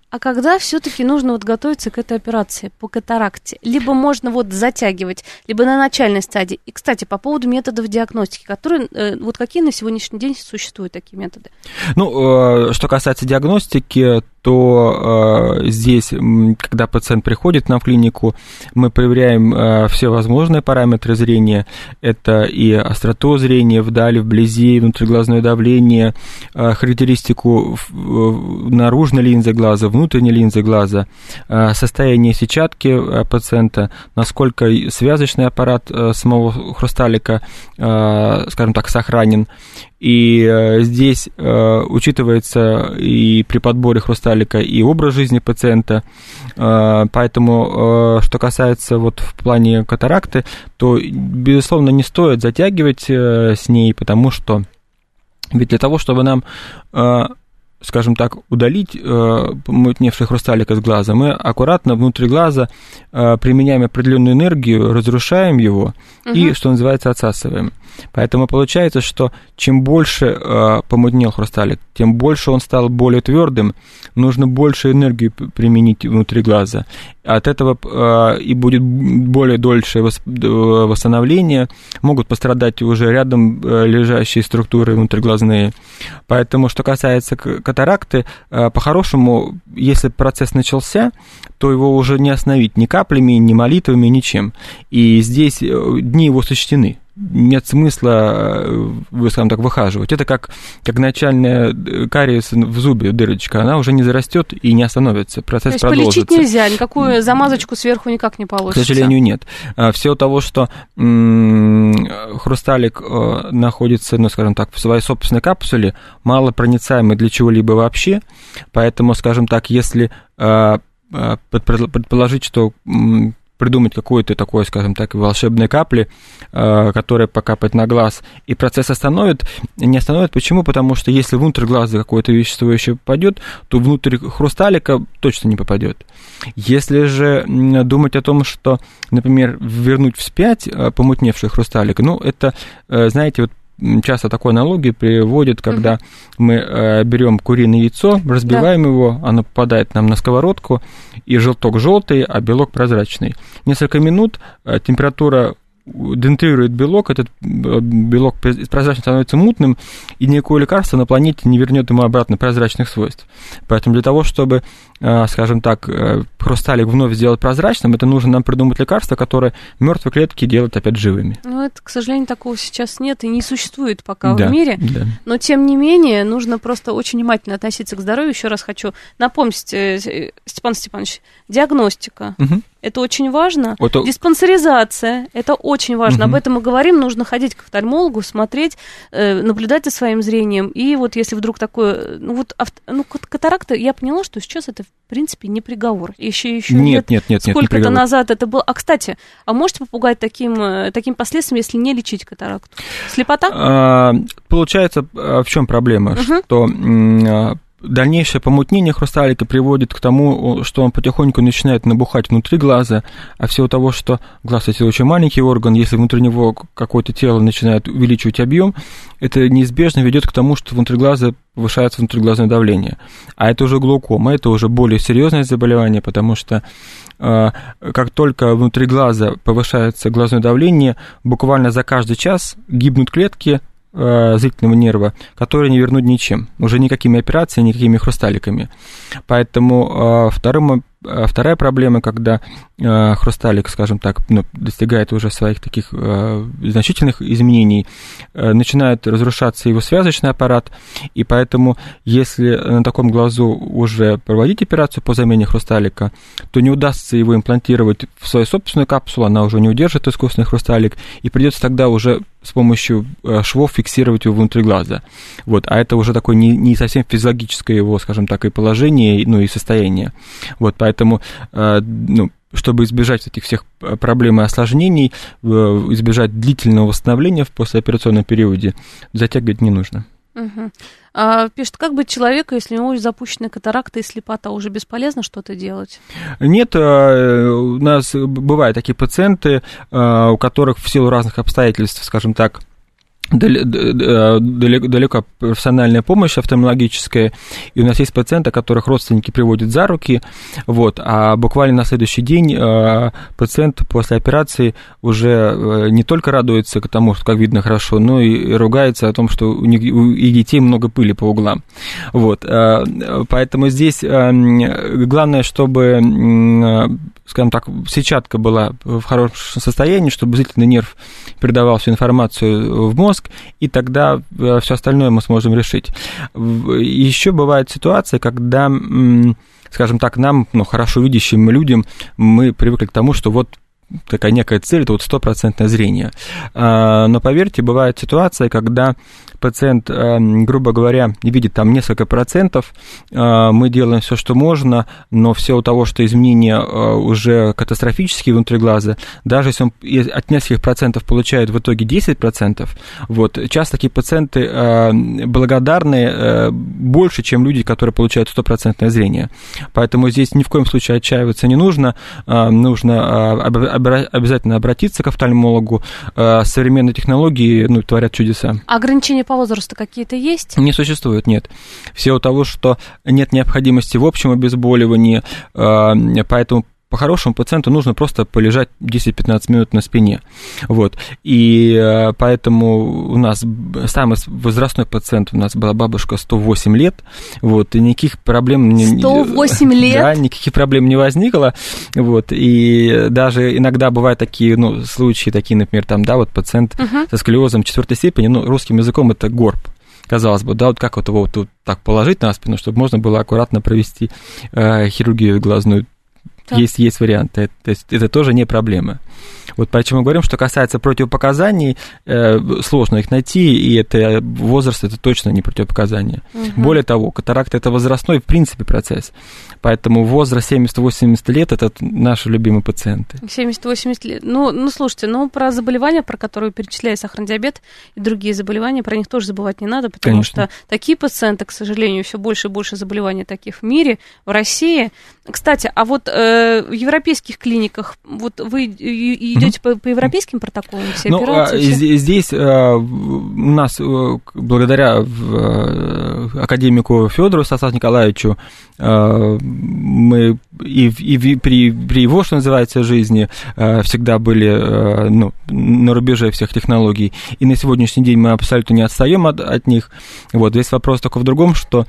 Speaker 5: А когда все-таки нужно вот готовиться к этой операции по катаракте? Либо можно вот затягивать, либо на начальной стадии. И, кстати, по поводу методов диагностики, которые, вот какие на сегодняшний день существуют такие методы?
Speaker 6: Ну, что касается диагностики, то здесь, когда пациент приходит к нам в клинику, мы проверяем все возможные параметры зрения. Это и остроту зрения вдали, вблизи, внутриглазное давление, характеристику наружной линзы глаза, внутренней линзы глаза, состояние сетчатки пациента, насколько связочный аппарат самого хрусталика, скажем так, сохранен. И здесь учитывается и при подборе хрусталика и образ жизни пациента. Поэтому, что касается вот в плане катаракты, то, безусловно, не стоит затягивать с ней, потому что ведь для того, чтобы нам, скажем так, удалить помутневший хрусталик из глаза, мы аккуратно внутри глаза применяем определенную энергию, разрушаем его и, что называется, отсасываем. Поэтому получается, что чем больше помутнел хрусталик, тем больше он стал более твердым, нужно больше энергии применить внутри глаза. От этого и будет более дольшее восстановление, могут пострадать уже рядом лежащие структуры внутриглазные. Поэтому, что касается катаракты, по-хорошему, если процесс начался, то его уже не остановить ни каплями, ни молитвами, ничем. И здесь дни его сочтены. Нет смысла, скажем так, выхаживать. Это как начальная кариес в зубе, дырочка, она уже не зарастет и не остановится, процесс продолжится.
Speaker 5: Полечить нельзя, никакую замазочку сверху никак не получится.
Speaker 6: К сожалению, нет. В силу того, что хрусталик находится, ну, скажем так, в своей собственной капсуле, малопроницаемый для чего-либо вообще, поэтому, скажем так, если предположить, что придумать какую-то такой, скажем так, волшебной капли, которая покапает на глаз, и процесс не остановит. Почему? Потому что если внутрь глаза какое-то вещество еще попадет, то внутрь хрусталика точно не попадет. Если же думать о том, что, например, вернуть вспять помутневший хрусталик, ну, это, знаете, вот часто такой аналогии приводят, когда мы берем куриное яйцо, разбиваем его, оно попадает нам на сковородку, и желток желтый, а белок прозрачный. Несколько минут температура денатурирует белок, этот белок прозрачный становится мутным, и никакое лекарство на планете не вернет ему обратно прозрачных свойств. Поэтому для того, чтобы, скажем так, хрусталик вновь сделать прозрачным, это нужно нам придумать лекарство, которое мертвые клетки делает опять живыми.
Speaker 5: Ну, это, к сожалению, такого сейчас нет и не существует пока в мире. Да. Но, тем не менее, нужно просто очень внимательно относиться к здоровью. Еще раз хочу напомнить, Степан Степанович, диагностика. Это очень важно. Диспансеризация, это очень важно. Об этом мы говорим. Нужно ходить к офтальмологу, смотреть, наблюдать за своим зрением. И вот если вдруг такое... катаракта, я поняла, что сейчас это, в принципе, не приговор. Еще
Speaker 6: нет,
Speaker 5: сколько-то назад это было... А, кстати, можете попугать таким последствиям, если не лечить катаракту? Слепота?
Speaker 6: Получается, в чем проблема? Что... дальнейшее помутнение хрусталика приводит к тому, что он потихоньку начинает набухать внутри глаза, а в силу того, что глаз – это очень маленький орган, если внутри него какое-то тело начинает увеличивать объем, это неизбежно ведет к тому, что внутри глаза повышается внутриглазное давление. А это уже глаукома, это уже более серьезное заболевание, потому что как только внутри глаза повышается глазное давление, буквально за каждый час гибнут клетки зрительного нерва, которые не вернут ничем, уже никакими операциями, никакими хрусталиками. Поэтому вторая проблема, когда хрусталик, скажем так, достигает уже своих таких значительных изменений, начинает разрушаться его связочный аппарат, и поэтому, если на таком глазу уже проводить операцию по замене хрусталика, то не удастся его имплантировать в свою собственную капсулу, она уже не удержит искусственный хрусталик, и придется тогда уже с помощью швов фиксировать его внутри глаза. Вот. А это уже такое не совсем физиологическое его, скажем так, и положение, и состояние. Вот. Поэтому, чтобы избежать этих всех проблем и осложнений, избежать длительного восстановления в послеоперационном периоде, затягивать не нужно.
Speaker 5: Пишет, как быть человеку, если у него запущена катаракта и слепота? Уже бесполезно что-то делать?
Speaker 6: Нет, у нас бывают такие пациенты, у которых в силу разных обстоятельств, скажем так, далеко профессиональная помощь офтальмологическая, и у нас есть пациенты, которых родственники приводят за руки, вот, а буквально на следующий день пациент после операции уже не только радуется к тому, что, как видно, хорошо, но и ругается о том, что у их детей много пыли по углам. Вот, поэтому здесь главное, чтобы, скажем так, сетчатка была в хорошем состоянии, чтобы зрительный нерв передавал всю информацию в мозг, и тогда все остальное мы сможем решить. Еще бывает ситуация, когда, скажем так, нам, хорошо видящим людям, мы привыкли к тому, что вот такая некая цель, это вот 100% зрение. Но поверьте, бывает ситуация, когда пациент, грубо говоря, видит там несколько процентов, мы делаем все, что можно, но в силу того, что изменения уже катастрофические внутри глаза, даже если он от нескольких процентов получает в итоге 10%, вот, часто такие пациенты благодарны больше, чем люди, которые получают 100% зрение. Поэтому здесь ни в коем случае отчаиваться не нужно, нужно обязательно обратиться к офтальмологу. Современные технологии творят чудеса.
Speaker 5: Ограничения по возрасту какие-то есть?
Speaker 6: Не существует, нет. В силу того, что нет необходимости в общем обезболивании, поэтому по-хорошему пациенту нужно просто полежать 10-15 минут на спине. Вот. И поэтому у нас самый возрастной пациент, у нас была бабушка 108 лет, вот, и никаких проблем...
Speaker 5: 108 лет?
Speaker 6: Да, никаких проблем не возникло, вот, и даже иногда бывают такие, случаи, такие, например, там, да, вот пациент со сколиозом 4 степени, русским языком это горб. Казалось бы, да, вот как вот его вот так положить на спину, чтобы можно было аккуратно провести хирургию глазную. Есть варианты, то есть это тоже не проблема. Вот почему мы говорим, что касается противопоказаний, сложно их найти, и это возраст, это точно не противопоказание. Более того, катаракта – это возрастной, в принципе, процесс. Поэтому возраст 70-80 лет – это наши любимые пациенты. 70-80
Speaker 5: лет. Слушайте, про заболевания, про которые перечисляю, сахарный диабет и другие заболевания, про них тоже забывать не надо, потому что такие пациенты, к сожалению, все больше и больше заболеваний таких в мире, в России. Кстати, а вот в европейских клиниках, вот вы идете по европейским протоколам, все операции?
Speaker 6: Здесь у нас, благодаря академику Федору Станиславу Николаевичу, мы при его, что называется, жизни всегда были на рубеже всех технологий, и на сегодняшний день мы абсолютно не отстаем от них. Вот, здесь вопрос только в другом, что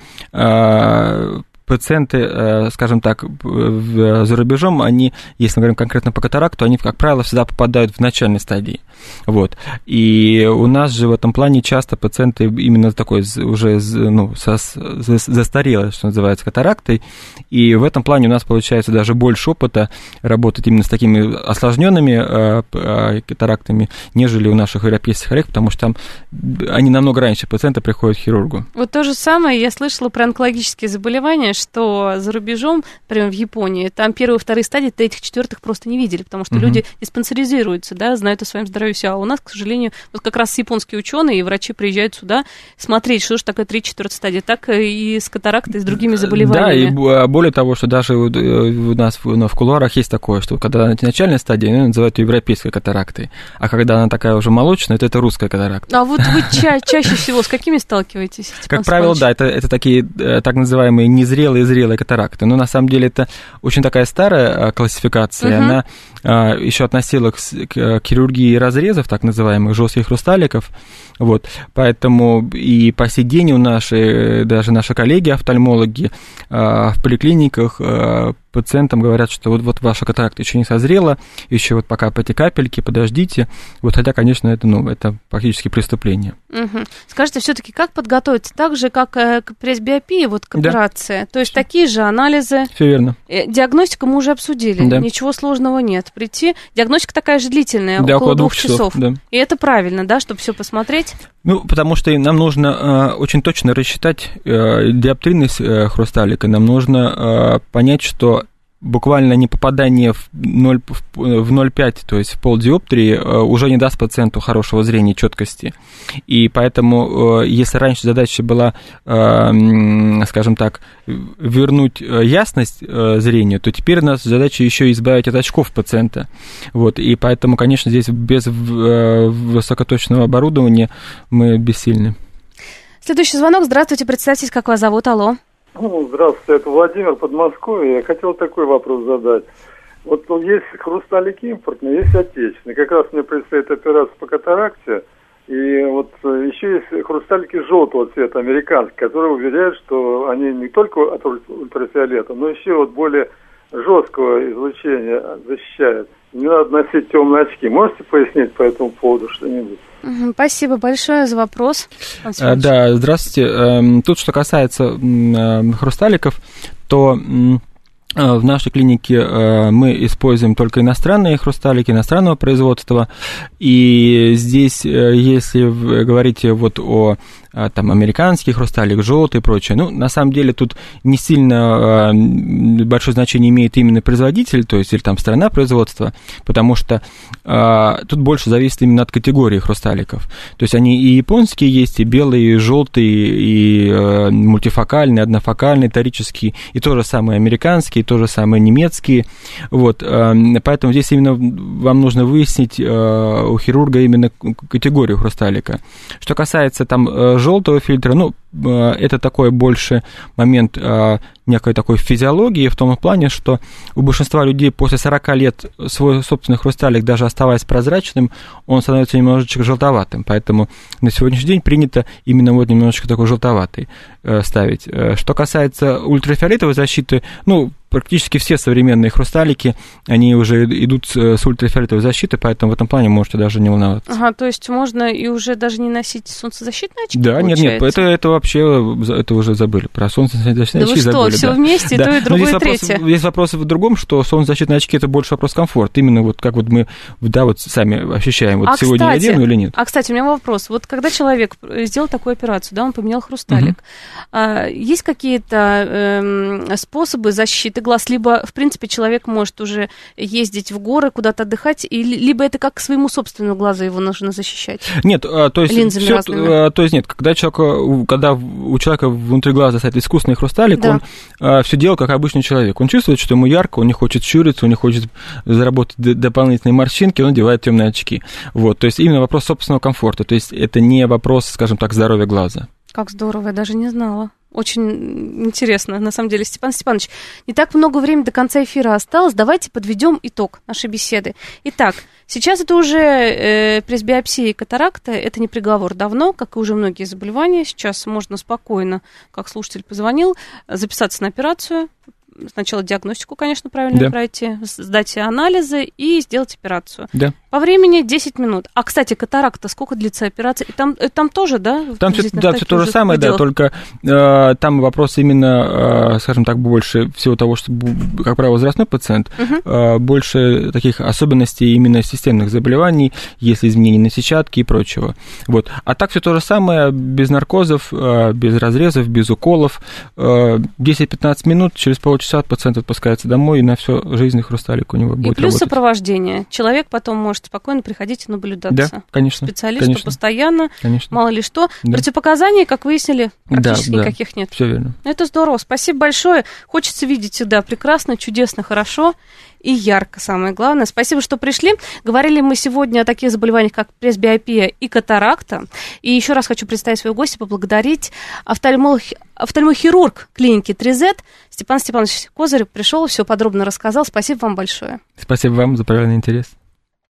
Speaker 6: пациенты, скажем так, за рубежом, они, если мы говорим конкретно по катаракту, они, как правило, всегда попадают в начальной стадии. Вот. И у нас же в этом плане часто пациенты именно такой уже застарелой, что называется, катарактой. И в этом плане у нас получается даже больше опыта работать именно с такими осложненными катарактами, нежели у наших европейских коллег, потому что там они намного раньше пациента приходят к хирургу.
Speaker 5: Вот то же самое я слышала про онкологические заболевания, что за рубежом, например, в Японии, там первые и вторые стадии, этих четвертых просто не видели, потому что люди диспансеризируются, да, знают о своем здоровье все. А у нас, к сожалению, вот как раз японские ученые и врачи приезжают сюда смотреть, что же такое 3-4 стадия, так и с катарактой, и с другими заболеваниями.
Speaker 6: Да, и более того, что даже у нас в кулуарах есть такое, что когда начальная стадия, они называют ее европейской катарактой, а когда она такая уже молочная, то это русская катаракта.
Speaker 5: А вот вы чаще всего с какими сталкиваетесь?
Speaker 6: Как правило, да, это такие так называемые незрелые и зрелые катаракты. Но на самом деле это очень такая старая классификация. Она еще относилась к хирургии разрезов, так называемых жестких хрусталиков. Вот. Поэтому и по сей день даже наши коллеги-офтальмологи в поликлиниках пациентам говорят, что вот ваша катаракта еще не созрела, еще вот пока эти капельки, подождите. Вот, хотя, конечно, это практически преступление.
Speaker 5: Скажите, все-таки как подготовиться? Так же, как к пресбиопии, вот к операции? Да. То есть такие же анализы?
Speaker 6: Все верно.
Speaker 5: Диагностику мы уже обсудили, ничего сложного нет. Прийти, диагностика такая же длительная, около 2 часов. Да. И это правильно, да, чтобы все посмотреть?
Speaker 6: Потому что нам нужно очень точно рассчитать диоптрийность хрусталика, нам нужно понять, что буквально не попадание в 0,5, то есть в полдиоптрии, уже не даст пациенту хорошего зрения, четкости. И поэтому, если раньше задача была, скажем так, вернуть ясность зрению, то теперь у нас задача еще избавить от очков пациента. Вот. И поэтому, конечно, здесь без высокоточного оборудования мы бессильны.
Speaker 5: Следующий звонок. Здравствуйте, представьтесь, как вас зовут? Алло.
Speaker 7: Здравствуйте, это Владимир, Подмосковье. Я хотел такой вопрос задать. Вот есть хрусталики импортные, есть отечественные. Как раз мне предстоит операция по катаракте. И вот еще есть хрусталики желтого цвета, американские, которые уверяют, что они не только от ультрафиолета, но еще от более жесткого излучения защищают. Не надо носить темные очки. Можете пояснить по этому поводу что-нибудь?
Speaker 5: Спасибо большое за вопрос.
Speaker 6: Да, здравствуйте. Тут, что касается хрусталиков, то в нашей клинике мы используем только иностранные хрусталики, иностранного производства. И здесь, если вы говорите вот о там американский хрусталик, желтый и прочее, ну, на самом деле тут не сильно большое значение имеет именно производитель, то есть или там страна производства, потому что тут больше зависит именно от категории хрусталиков. То есть они и японские есть, и белые, и желтые, и мультифокальные, однофокальные, торические, и то же самое американские, и то же самое немецкие. Вот. Поэтому здесь именно вам нужно выяснить у хирурга именно категорию хрусталика. Что касается там желтого фильтра, ну, это такой больше момент некой такой физиологии в том плане, что у большинства людей после 40 лет свой собственный хрусталик, даже оставаясь прозрачным, он становится немножечко желтоватым, поэтому на сегодняшний день принято именно вот немножечко такой желтоватый ставить. Что касается ультрафиолетовой защиты, ну, практически все современные хрусталики, они уже идут с ультрафиолетовой защитой, поэтому в этом плане можете даже не волноваться.
Speaker 5: Ага, то есть можно и уже даже не носить солнцезащитные очки?
Speaker 6: Да, нет, это вообще, это уже забыли. Про солнцезащитные очки забыли. Да вы что,
Speaker 5: все вместе, да. То и другое, и третье.
Speaker 6: Есть вопрос в другом, что солнцезащитные очки – это больше вопрос комфорта. Именно вот как вот мы, да, вот сами ощущаем, вот сегодня я одену или нет.
Speaker 5: Кстати, у меня вопрос. Вот когда человек сделал такую операцию, да, он поменял хрусталик, есть какие-то способы защиты глаз, либо, в принципе, человек может уже ездить в горы, куда-то отдыхать, либо это как к своему собственному глазу его нужно защищать?
Speaker 6: Нет, то есть, нет, когда у человека внутри глаза стоит искусственный хрусталик, да, он все делает как обычный человек. Он чувствует, что ему ярко, он не хочет щуриться, он не хочет заработать дополнительные морщинки, он надевает темные очки. Вот, то есть именно вопрос собственного комфорта, то есть это не вопрос, скажем так, здоровья глаза.
Speaker 5: Как здорово, я даже не знала. Очень интересно, на самом деле. Степан Степанович, не так много времени до конца эфира осталось. Давайте подведем итог нашей беседы. Итак, сейчас это уже пресбиопсия и катаракта. Это не приговор давно, как и уже многие заболевания. Сейчас можно спокойно, как слушатель позвонил, записаться на операцию. Сначала диагностику, конечно, правильно пройти, сдать анализы и сделать операцию. Да. По времени 10 минут. А, кстати, катаракта, сколько длится операция? И там тоже, да?
Speaker 6: Там все то же самое, да, только там вопрос именно, скажем так, больше всего того, что, как правило, возрастной пациент, больше таких особенностей именно системных заболеваний, если изменения на сетчатке и прочего. Вот. А так все то же самое, без наркозов, без разрезов, без уколов. 10-15 минут, через полчаса пациент отпускается домой, и на всю жизнь хрусталик у него будет работать.
Speaker 5: И плюс сопровождение. Человек потом может спокойно приходить и наблюдаться.
Speaker 6: Да, конечно.
Speaker 5: Специалисту постоянно, мало ли что. Да. Противопоказаний, как выяснили, практически никаких нет.
Speaker 6: Все верно.
Speaker 5: Это здорово. Спасибо большое. Хочется видеть сюда прекрасно, чудесно, хорошо и ярко, самое главное. Спасибо, что пришли. Говорили мы сегодня о таких заболеваниях, как пресбиопия и катаракта. И еще раз хочу представить своего гостя, поблагодарить офтальмохирург клиники 3Z Степан Степанович Козырев пришел, все подробно рассказал. Спасибо вам большое.
Speaker 6: Спасибо вам за проявленный интерес.